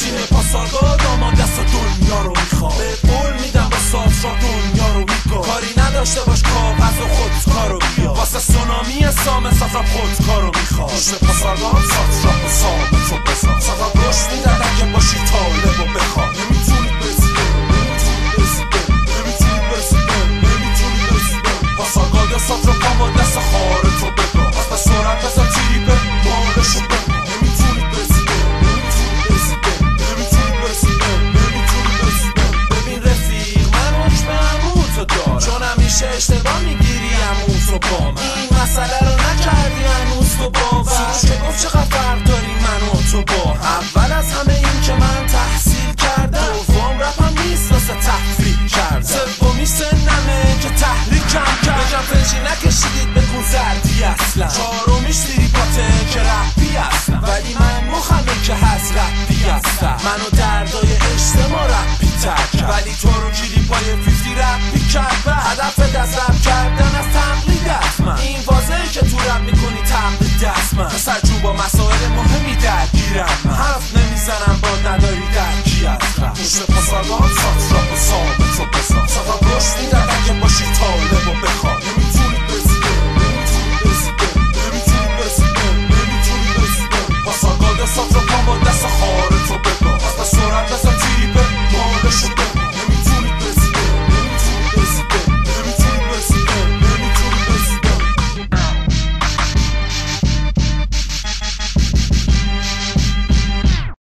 تیم پاسارگاد داماد دست دنیا رو میخواد. به قول میدم با ساز را دنیا رو میگم. کاری نداشته باش کاغذ و خودکارو بیا. واسه سونامی سام ساز را خودکارو میخواد. تیم پاسارگاد ساز را با سامت رو بزن. ساز را گوش میدن اگه باشی طالب و بخواد. نمیتونی برسیده، نمیتونی برسیده، نمیتونی برسیده، نمیتونی برسیده. پاسارگاد ساز را با دست خارت رو بگاه. از به سرعت بزن تیری به مالشو بگاه. نمیتونی برسیده، نمیتونی برسیده، نمیتونی برسیده، نمیتونی برسیده. ببین رفیق من حکم عموتو دارم، چون همیشه اشتباه میگیری عموتو با من. این مسئله رو نکردی هنوز تو باور. که گفت چقدر فرق داری من و تو با هم. اول از همه این که من تحصیل کردم، دوم رپم نیست واسه تحریک کردم، سومی سنمه که تحریکم کرد. بگم فنجی نکشیدید بکن زردی اصلا، چهارمیش تریپاته که رپی هستم، ولی من مخمه که هست رپی هستم. منو دردای اجتماع رپی تر کرد، ولی تو رو کلیپای 50 رپی کرد. هدفت از رپ کردن از تقلید حتما، این واضحه که تو رپ میکنی تقلید.